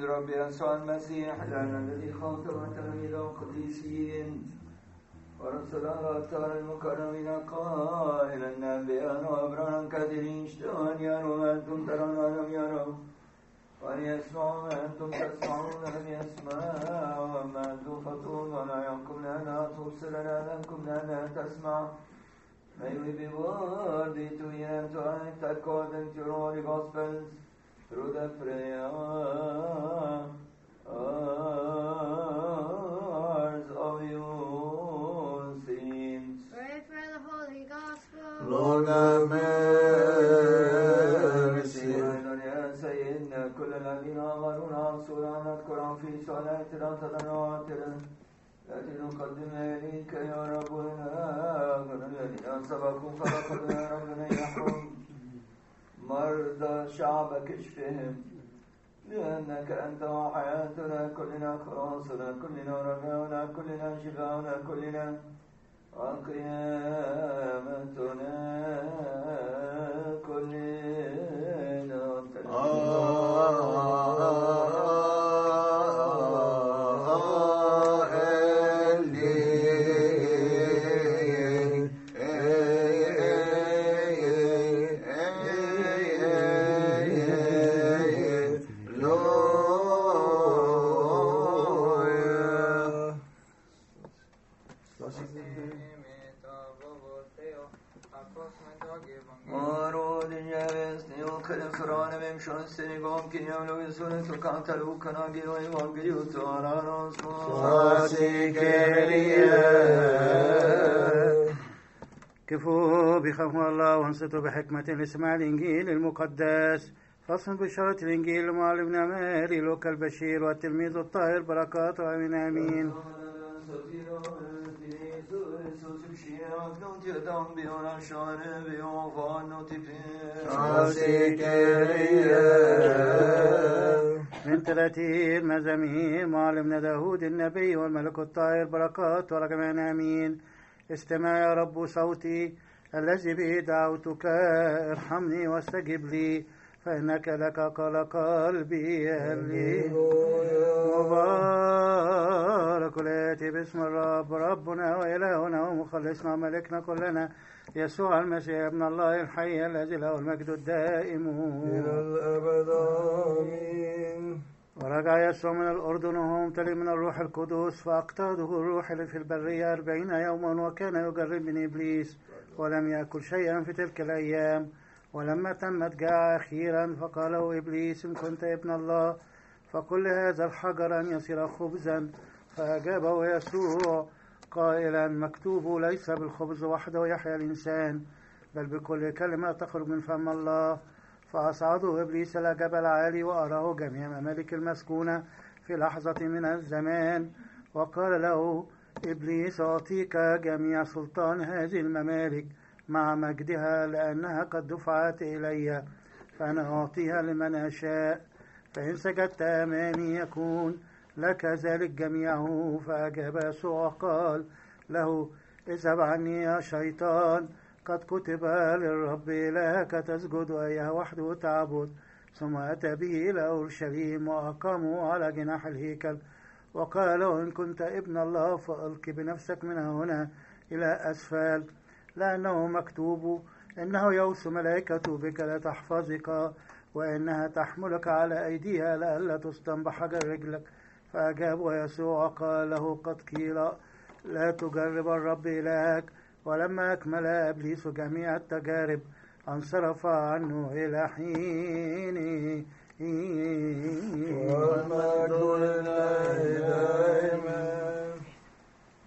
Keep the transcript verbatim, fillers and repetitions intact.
بمولد رب يسوع المسيح لنا الذي خاطب تلاميذ القديسين ورسل الأبطال المكرمين قائلا الأنبياء وأبرارا كثيرين اشتهوا أن يروا ما أنتم ترون ولم يروا وأن يسمعوا ما أنتم تسمعون لم يسمعوا وما أنتم خطون ولا يحكم لنا تبصر لأنكم لنا تسمع. May we be worthy to hear and to act according to your holy gospels through the prayers of you saints. Pray for the Holy Gospel. Lord have mercy. يا سيدنا كل الذين آمنوا عصونا نذكرهم في صلاتنا تضرعاتنا التي نقدم إليك يا ربنا الذين سبقوا فلقد يا ربنا يحكم مرضى شعبك اشفهم لأنك أنت وحياتنا كلنا خلاصنا كلنا رجاؤنا كلنا شفاؤنا كلنا وقيامتنا كلنا كفوا بخوف الله وانصتوا بحكمة لسماع الإنجيل المقدس. فصل بشارة الإنجيل لمعلمنا ماري لوكا البشير والتلميذ الطاهر بركاته آمين آمين. من ثلاثين مزامير معلمنا داود النبي والملك الطاهر بركات ورجمان آمين. استمع يا رب صوتي الذي به دعوتك ارحمني واستجب لي فإنك لك قال قلبي لي. مبارك الآتي باسم الرب ربنا وإلهنا ومخلصنا وملكنا كلنا يسوع المسيح ابن الله الحي الذي له المجد الدائم إلى الأبد آمين. ورجع يسوع من الأردن وهو ممتلئ من الروح القدس فأقتاده الروح في البرية أربعين يوما وكان يجرب من إبليس ولم يأكل شيئا في تلك الأيام. ولما تمت جاع أخيرا فقال له إبليس إن كنت ابن الله فقل هذا الحجر أن يصير خبزا. فأجابه يسوع قائلا مكتوب ليس بالخبز وحده يحيى الإنسان بل بكل كلمة تخرج من فم الله. فأصعده إبليس إلى جبل عالي وأراه جميع ممالك المسكونة في لحظة من الزمان وقال له إبليس أعطيك جميع سلطان هذه الممالك مع مجدها لأنها قد دفعت إلي فأنا أعطيها لمن أشاء فإن سجدت أمامي يكون لك ذلك جميعه. فأجاب يسوع قال له اذهب عني يا شيطان قد كتب للرب إلهك تسجد إياه وحده تعبد. ثم أتى به إلى أورشليم وأقامه على جناح الهيكل وقال له إن كنت ابن الله فألق بنفسك من هنا إلى أسفل لأنه مكتوب إنه يوصي ملائكته بك لتحفظك وإنها تحملك على أيديها لئلا تصدم بحجر رجلك. فأجاب يسوع قال له قد قيل لا تجرب الرب إلهك. ولما أكمل إبليس جميع التجارب انصرف عنه إلى حين. والمجد لله